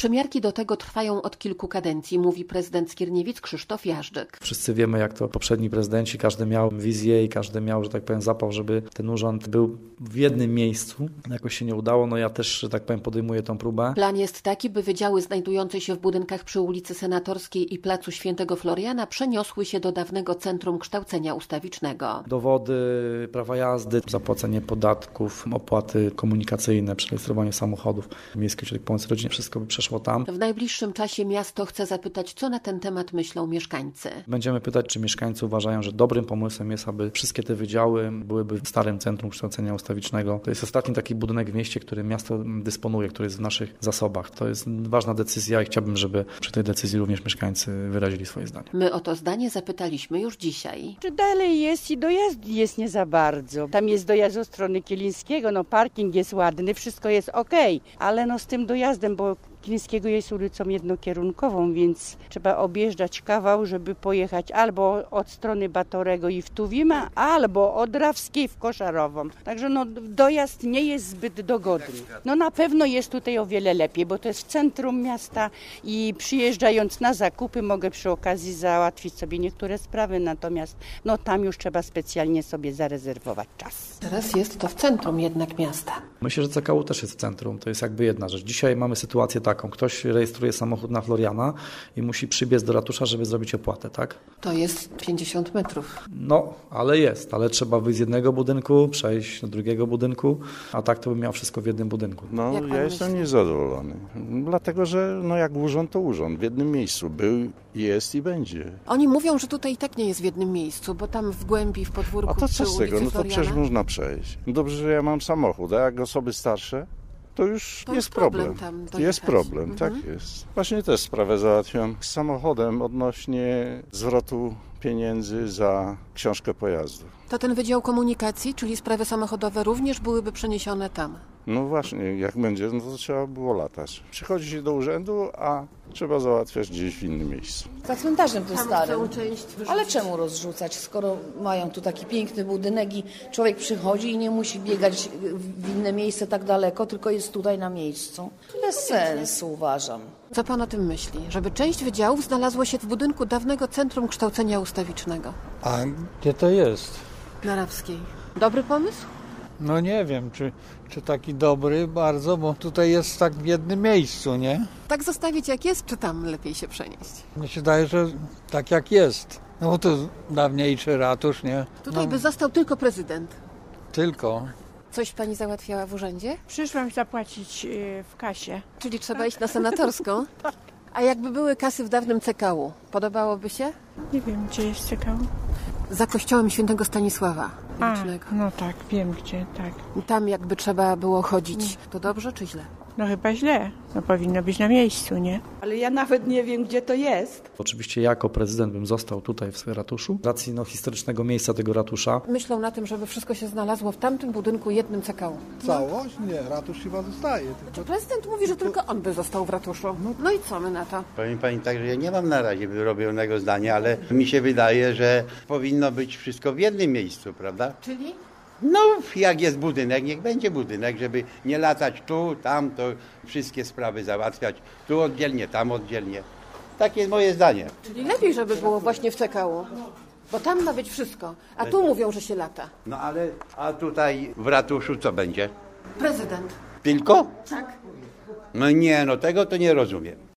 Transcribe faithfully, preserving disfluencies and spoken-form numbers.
Przymiarki do tego trwają od kilku kadencji, mówi prezydent Skierniewic Krzysztof Jażdżek. Wszyscy wiemy, jak to poprzedni prezydenci, każdy miał wizję i każdy miał, że tak powiem, zapał, żeby ten urząd był w jednym miejscu. Jakoś się nie udało, no ja też, że tak powiem, podejmuję tą próbę. Plan jest taki, by wydziały znajdujące się w budynkach przy ulicy Senatorskiej i placu Świętego Floriana przeniosły się do dawnego Centrum Kształcenia Ustawicznego. Dowody, prawa jazdy, zapłacenie podatków, opłaty komunikacyjne, przerejestrowanie samochodów, Miejski Ośrodek Pomocy Rodzinie, wszystko by przeszło tam. W najbliższym czasie miasto chce zapytać, co na ten temat myślą mieszkańcy. Będziemy pytać, czy mieszkańcy uważają, że dobrym pomysłem jest, aby wszystkie te wydziały byłyby w starym Centrum Kształcenia Ustawicznego. To jest ostatni taki budynek w mieście, który miasto dysponuje, który jest w naszych zasobach. To jest ważna decyzja i chciałbym, żeby przy tej decyzji również mieszkańcy wyrazili swoje zdanie. My o to zdanie zapytaliśmy już dzisiaj. Czy dalej jest i dojazd jest nie za bardzo. Tam jest dojazd od strony Kilińskiego, no parking jest ładny, wszystko jest okej, ale no z tym dojazdem, bo Kilińskiego jest ulicą jednokierunkową, więc trzeba objeżdżać kawał, żeby pojechać albo od strony Batorego i w Tuwima, albo od Rawskiej w Koszarową. Także no dojazd nie jest zbyt dogodny. No na pewno jest tutaj o wiele lepiej, bo to jest w centrum miasta i przyjeżdżając na zakupy mogę przy okazji załatwić sobie niektóre sprawy, natomiast no tam już trzeba specjalnie sobie zarezerwować czas. Teraz jest to w centrum jednak miasta. Myślę, że C K U też jest w centrum. To jest jakby jedna rzecz. Dzisiaj mamy sytuację taką. Ktoś rejestruje samochód na Floriana i musi przybiec do ratusza, żeby zrobić opłatę, tak? To jest pięćdziesiąt metrów. No, ale jest. Ale trzeba wyjść z jednego budynku, przejść do drugiego budynku, a tak to bym miał wszystko w jednym budynku. No, ja jestem myśli? niezadowolony. Dlatego, że no jak urząd, to urząd. W jednym miejscu był, jest i będzie. Oni mówią, że tutaj i tak nie jest w jednym miejscu, bo tam w głębi, w podwórku a to co z tego? No to Floriana... przecież można przejść. Dobrze, że ja mam samochód, a jak osoby starsze, to już to jest problem. problem tam jest problem, mhm. tak jest. Właśnie też sprawę załatwiam z samochodem odnośnie zwrotu pieniędzy za książkę pojazdu. To ten Wydział Komunikacji, czyli sprawy samochodowe, również byłyby przeniesione tam? No właśnie, jak będzie, no to trzeba było latać. Przychodzi się do urzędu, a trzeba załatwiać gdzieś w innym miejscu. Za cmentarzem tym starym. Część Ale czemu rozrzucać, skoro mają tu taki piękny budynek i człowiek przychodzi i nie musi biegać w inne miejsce tak daleko, tylko jest tutaj na miejscu? Bez sensu, uważam. Co pan o tym myśli? Żeby część wydziałów znalazło się w budynku dawnego Centrum Kształcenia Ustawicznego. A gdzie to jest? Na Rawskiej. Dobry pomysł? No nie wiem, czy, czy taki dobry bardzo, bo tutaj jest tak w jednym miejscu, nie? Tak zostawić jak jest, czy tam lepiej się przenieść? Mnie się wydaje, że tak jak jest. No bo to dawniejszy ratusz, nie? Tutaj no, by został tylko prezydent. Tylko. Coś pani załatwiała w urzędzie? Przyszłam zapłacić w kasie. Czyli trzeba iść na Senatorską? A jakby były kasy w dawnym C K U, podobałoby się? Nie wiem, gdzie jest C K U. Za kościołem świętego Stanisława. A, no tak, wiem gdzie, tak. Tam jakby trzeba było chodzić. To dobrze czy źle? No chyba źle. No powinno być na miejscu, nie? Ale ja nawet nie wiem, gdzie to jest. Oczywiście jako prezydent bym został tutaj w swoim ratuszu. Z racji no, historycznego miejsca tego ratusza. Myślą na tym, żeby wszystko się znalazło w tamtym budynku jednym C K U. Całość? Nie, ratusz chyba zostaje. Tylko... Prezydent mówi, że tylko on by został w ratuszu. No i co my na to? Powiem pani tak, że ja nie mam na razie wyrobionego zdania, ale mi się wydaje, że powinno być wszystko w jednym miejscu, prawda? Czyli? No, jak jest budynek, niech będzie budynek, żeby nie latać tu, tam, to wszystkie sprawy załatwiać. Tu oddzielnie, tam oddzielnie. Takie jest moje zdanie. Czyli lepiej, żeby było właśnie w C K U. Bo tam ma być wszystko. A tu mówią, że się lata. No ale, a tutaj w ratuszu co będzie? Prezydent. Tylko? Tak. No nie, no tego to nie rozumiem.